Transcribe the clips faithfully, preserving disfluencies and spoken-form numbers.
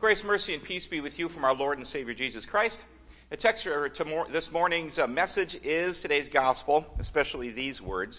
Grace, mercy, and peace be with you from our Lord and Savior Jesus Christ. The text for this morning's uh, message is today's gospel, especially these words.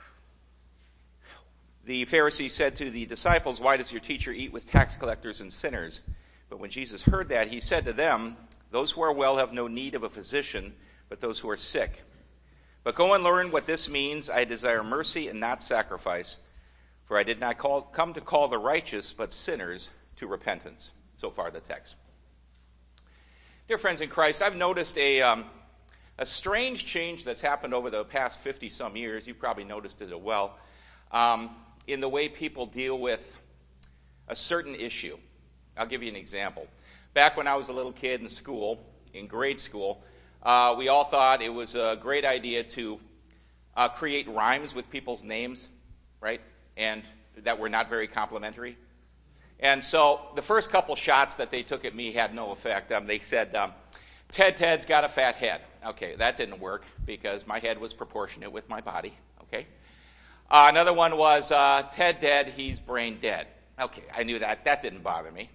The Pharisees said to the disciples, "Why does your teacher eat with tax collectors and sinners?" But when Jesus heard that, he said to them, "Those who are well have no need of a physician, but those who are sick. But go and learn what this means. I desire mercy and not sacrifice, for I did not call, come to call the righteous, but sinners to repentance." So far, the text. Dear friends in Christ, I've noticed a, um, a strange change that's happened over the past fifty-some years. You probably noticed it as well, um, in the way people deal with a certain issue. I'll give you an example. Back when I was a little kid in school, in grade school, uh, we all thought it was a great idea to uh, create rhymes with people's names, right? And that were not very complimentary. And so the first couple shots that they took at me had no effect. Um, they said, um, Ted Ted's got a fat head. Okay, that didn't work because my head was proportionate with my body. Okay. Uh, another one was uh, Ted dead, he's brain dead. Okay, I knew that. That didn't bother me.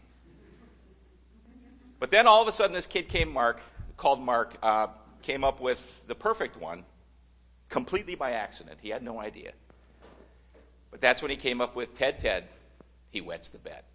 But then all of a sudden this kid came, Mark, called Mark, uh, came up with the perfect one, completely by accident. He had no idea. But that's when he came up with Ted Ted, he wets the bed.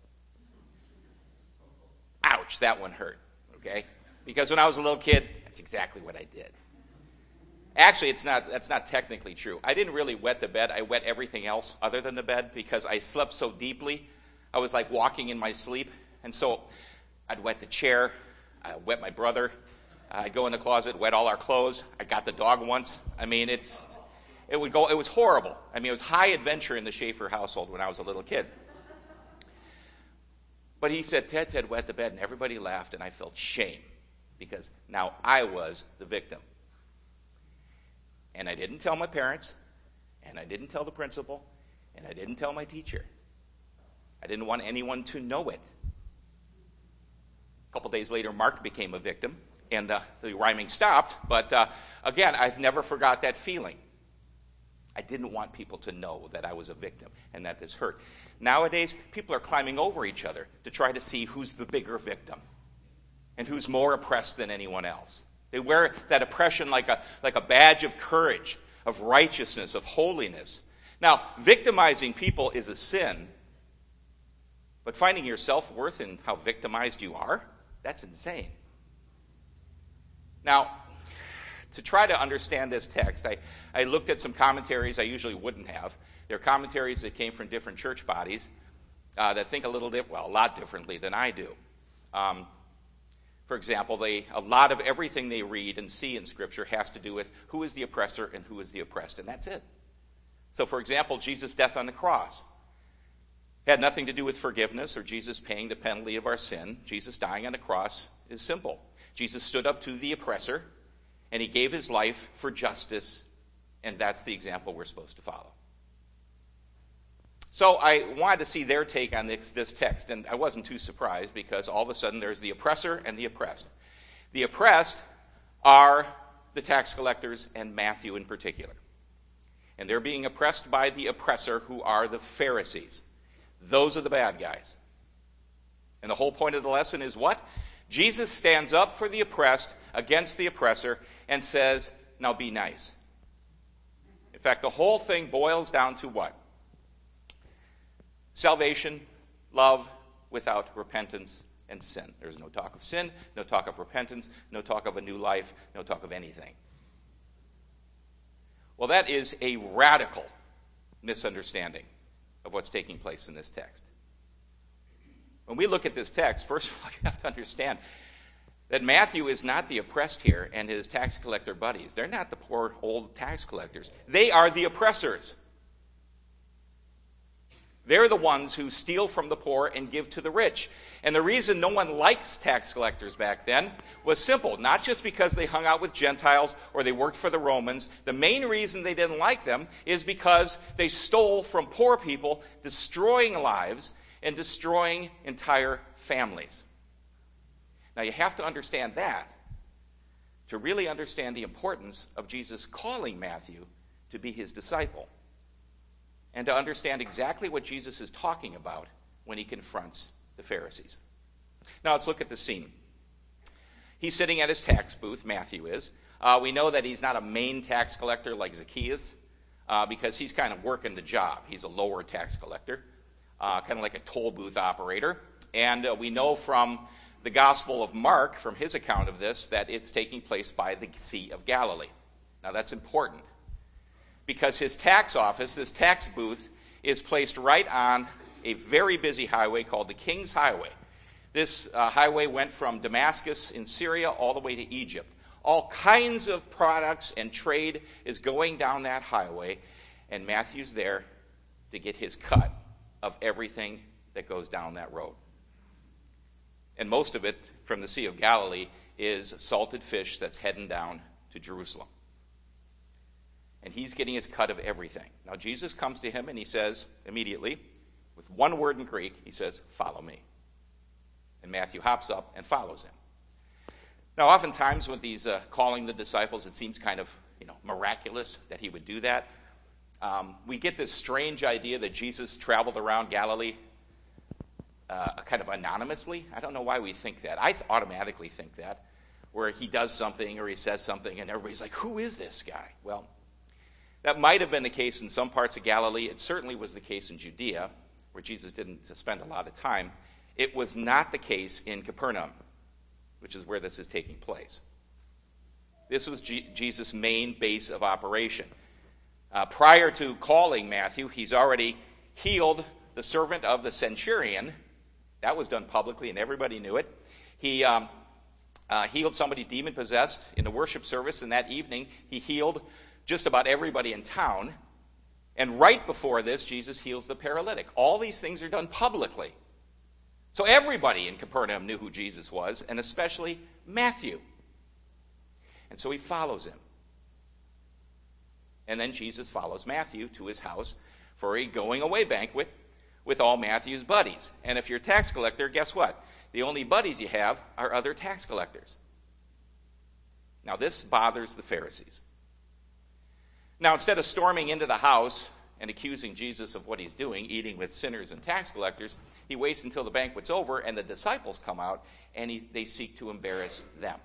Ouch, that one hurt, okay? Because when I was a little kid, that's exactly what I did. Actually, it's not. That's not technically true. I didn't really wet the bed. I wet everything else other than the bed because I slept so deeply. I was like walking in my sleep. And so I'd wet the chair. I'd wet my brother. I'd go in the closet, wet all our clothes. I got the dog once. I mean, it's it would go. It was horrible. I mean, it was high adventure in the Schaefer household when I was a little kid. But he said, Ted, Ted wet the bed, and everybody laughed, and I felt shame because now I was the victim. And I didn't tell my parents, and I didn't tell the principal, and I didn't tell my teacher. I didn't want anyone to know it. A couple days later, Mark became a victim, and the, the rhyming stopped. But uh, again, I've never forgot that feeling. I didn't want people to know that I was a victim and that this hurt. Nowadays, people are climbing over each other to try to see who's the bigger victim and who's more oppressed than anyone else. They wear that oppression like a, like a badge of courage, of righteousness, of holiness. Now, victimizing people is a sin, but finding your self-worth in how victimized you are, that's insane. Now, to try to understand this text, I, I looked at some commentaries I usually wouldn't have. They're commentaries that came from different church bodies uh, that think a little bit, well, a lot differently than I do. Um, for example, they a lot of everything they read and see in Scripture has to do with who is the oppressor and who is the oppressed, and that's it. So, for example, Jesus' death on the cross had nothing to do with forgiveness or Jesus paying the penalty of our sin. Jesus dying on the cross is simple. Jesus stood up to the oppressor, and he gave his life for justice, and that's the example we're supposed to follow. So I wanted to see their take on this, this text, and I wasn't too surprised because all of a sudden there's the oppressor and the oppressed. The oppressed are the tax collectors and Matthew in particular. And they're being oppressed by the oppressor, who are the Pharisees. Those are the bad guys. And the whole point of the lesson is what? Jesus stands up for the oppressed against the oppressor and says, now be nice. In fact, the whole thing boils down to what? Salvation, love, without repentance and sin. There's no talk of sin, no talk of repentance, no talk of a new life, no talk of anything. Well, that is a radical misunderstanding of what's taking place in this text. When we look at this text, first of all, you have to understand that Matthew is not the oppressed here and his tax collector buddies. They're not the poor old tax collectors. They are the oppressors. They're the ones who steal from the poor and give to the rich. And the reason no one likes tax collectors back then was simple. Not just because they hung out with Gentiles or they worked for the Romans. The main reason they didn't like them is because they stole from poor people, destroying lives and destroying entire families. Now, you have to understand that to really understand the importance of Jesus calling Matthew to be his disciple, and to understand exactly what Jesus is talking about when he confronts the Pharisees. Now let's look at the scene. He's sitting at his tax booth, Matthew is. Uh, we know that he's not a main tax collector like Zacchaeus, uh, because he's kind of working the job. He's a lower tax collector, uh, kind of like a toll booth operator. And uh, we know from the Gospel of Mark, from his account of this, that it's taking place by the Sea of Galilee. Now that's important, because his tax office, this tax booth, is placed right on a very busy highway called the King's Highway. This uh, highway went from Damascus in Syria all the way to Egypt. All kinds of products and trade is going down that highway, and Matthew's there to get his cut of everything that goes down that road. And most of it from the Sea of Galilee is salted fish that's heading down to Jerusalem. And he's getting his cut of everything. Now Jesus comes to him and he says immediately, with one word in Greek, he says, "Follow me." And Matthew hops up and follows him. Now, oftentimes when he's uh, calling the disciples, it seems kind of, you know, miraculous that he would do that. Um, we get this strange idea that Jesus traveled around Galilee uh, kind of anonymously. I don't know why we think that. I th- automatically think that, where he does something or he says something and everybody's like, who is this guy? Well, that might have been the case in some parts of Galilee. It certainly was the case in Judea, where Jesus didn't spend a lot of time. It was not the case in Capernaum, which is where this is taking place. This was G- Jesus' main base of operation. Uh, prior to calling Matthew, he's already healed the servant of the centurion. That was done publicly, and everybody knew it. He um, uh, healed somebody demon-possessed in the worship service, and that evening he healed just about everybody in town. And right before this, Jesus heals the paralytic. All these things are done publicly. So everybody in Capernaum knew who Jesus was, and especially Matthew. And so he follows him. And then Jesus follows Matthew to his house for a going-away banquet with all Matthew's buddies. And if you're a tax collector, guess what? The only buddies you have are other tax collectors. Now this bothers the Pharisees. Now instead of storming into the house and accusing Jesus of what he's doing, eating with sinners and tax collectors, he waits until the banquet's over and the disciples come out and he, they seek to embarrass them.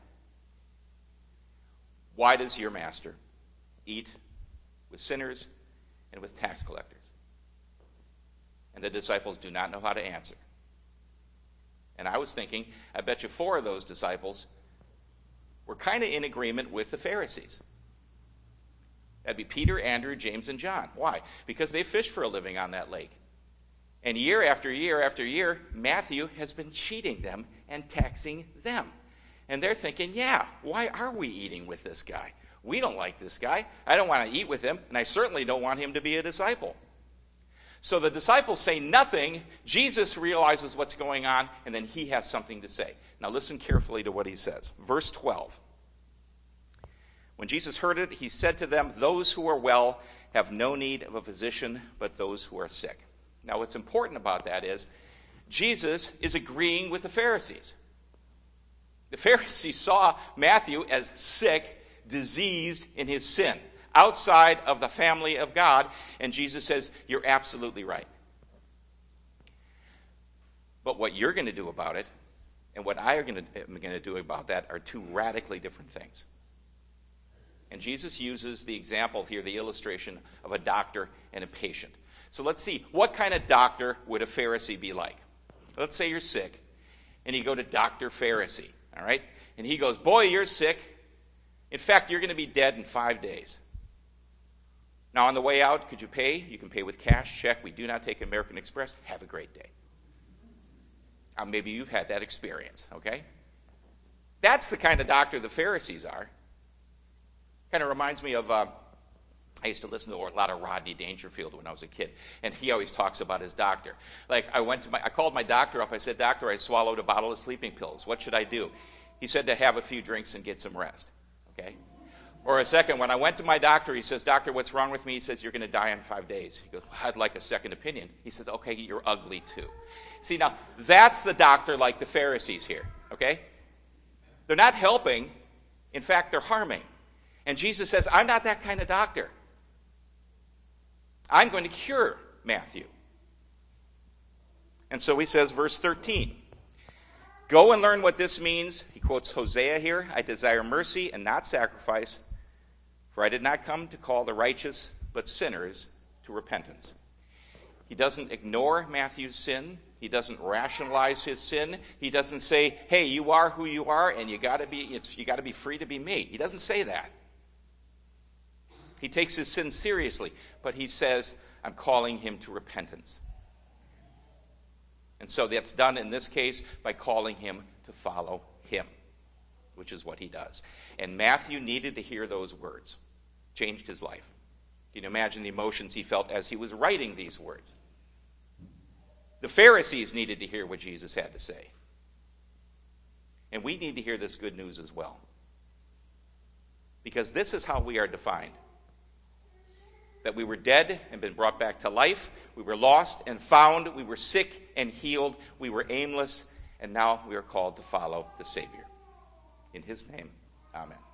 Why does your master eat with sinners and with tax collectors? And the disciples do not know how to answer. And I was thinking, I bet you four of those disciples were kind of in agreement with the Pharisees. That'd be Peter, Andrew, James, and John. Why? Because they fish for a living on that lake. And year after year after year, Matthew has been cheating them and taxing them. And they're thinking, yeah, why are we eating with this guy? We don't like this guy. I don't want to eat with him, and I certainly don't want him to be a disciple. So the disciples say nothing. Jesus realizes what's going on, and then he has something to say. Now listen carefully to what he says. Verse twelve. When Jesus heard it, he said to them, "Those who are well have no need of a physician, but those who are sick." Now what's important about that is Jesus is agreeing with the Pharisees. The Pharisees saw Matthew as sick, diseased in his sin, outside of the family of God, and Jesus says, you're absolutely right. But what you're going to do about it, and what I am going to do about that, are two radically different things. And Jesus uses the example here, the illustration of a doctor and a patient. So let's see, what kind of doctor would a Pharisee be like? Let's say you're sick, and you go to Doctor Pharisee, all right? And he goes, boy, you're sick. In fact, you're going to be dead in five days. Now, on the way out, could you pay? You can pay with cash, check. We do not take American Express. Have a great day. Uh, maybe you've had that experience, okay? That's the kind of doctor the Pharisees are. Kind of reminds me of, uh, I used to listen to a lot of Rodney Dangerfield when I was a kid, and he always talks about his doctor. Like, I went to my, I called my doctor up. I said, doctor, I swallowed a bottle of sleeping pills. What should I do? He said to have a few drinks and get some rest, okay? Or a second, when I went to my doctor, he says, doctor, what's wrong with me? He says, you're going to die in five days. He goes, I'd like a second opinion. He says, okay, you're ugly too. See, now, that's the doctor like the Pharisees here, okay? They're not helping. In fact, they're harming. And Jesus says, I'm not that kind of doctor. I'm going to cure Matthew. And so he says, verse thirteen, Go and learn what this means. He quotes Hosea here. I desire mercy and not sacrifice, for I did not come to call the righteous, but sinners to repentance. He doesn't ignore Matthew's sin. He doesn't rationalize his sin. He doesn't say, hey, you are who you are, and you got to be it's, you got to be free to be me. He doesn't say that. He takes his sin seriously, but he says, I'm calling him to repentance. And so that's done in this case by calling him to follow him, which is what he does. And Matthew needed to hear those words. Changed his life. Can you imagine the emotions he felt as he was writing these words? The Pharisees needed to hear what Jesus had to say. And we need to hear this good news as well. Because this is how we are defined. That we were dead and been brought back to life. We were lost and found. We were sick and healed. We were aimless. And now we are called to follow the Savior. In his name, amen.